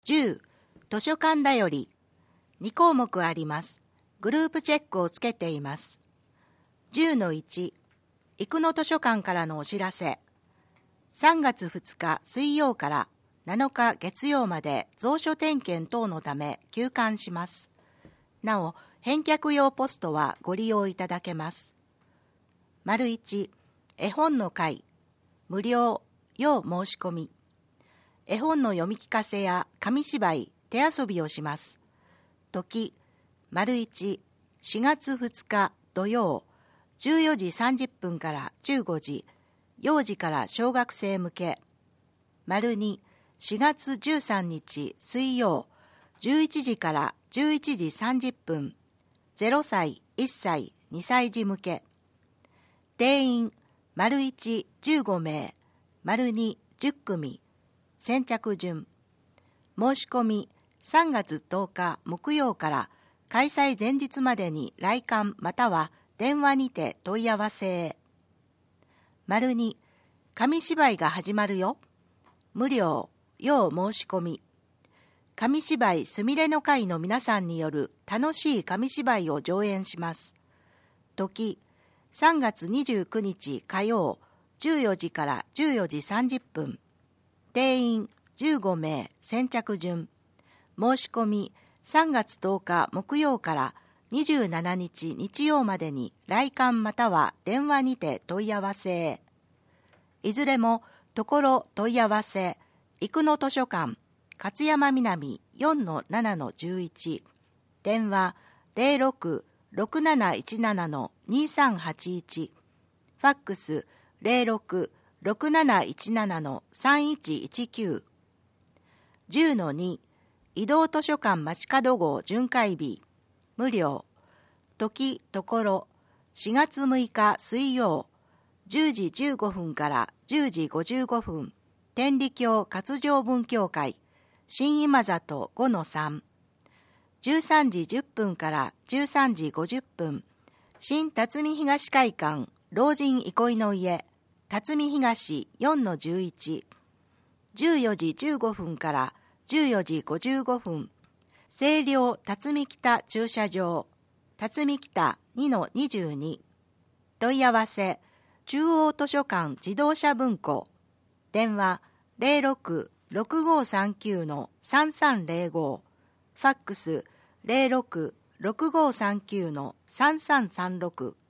10、図書館だより。2項目あります。グループチェックをつけています。10-1、生野図書館からのお知らせ。3月2日水曜から7日月曜まで蔵書点検等のため休館します。なお、返却用ポストはご利用いただけます。1、絵本の会、無料、要申し込み。絵本の読み聞かせや紙芝居、手遊びをします。時、1、4月2日土曜、14時30分から15時、幼児から小学生向け。2、4月13日水曜、11時から11時30分、0歳、1歳、2歳児向け。定員、1、15名、2、10組。先着順。申し込み、3月10日木曜から開催前日までに来館または電話にて問い合わせへ。2、紙芝居が始まるよ。無料、要申し込み。紙芝居すみれの会の皆さんによる楽しい紙芝居を上演します。時、3月29日火曜、14時から14時30分。定員15名、先着順。申し込み、3月10日木曜から27日日曜までに来館または電話にて問い合わせへ。いずれもところ問い合わせ、生野図書館、勝山南 4-7-11、電話 06-6717-2381、ファックス 06-6717-3119。10-2、移動図書館街角号巡回日、無料。時、ところ、4月6日水曜、10時15分から10時55分、天理教活上文教会、新今里 5-3、13時10分から13時50分、新辰巳東会館、老人憩いの家、辰巳東 4-11、14時15分から14時55分、清涼辰巳北駐車場、辰巳北 2-22、問い合わせ、中央図書館自動車文庫、電話 06-6539-3305、ファックス 06-6539-3336。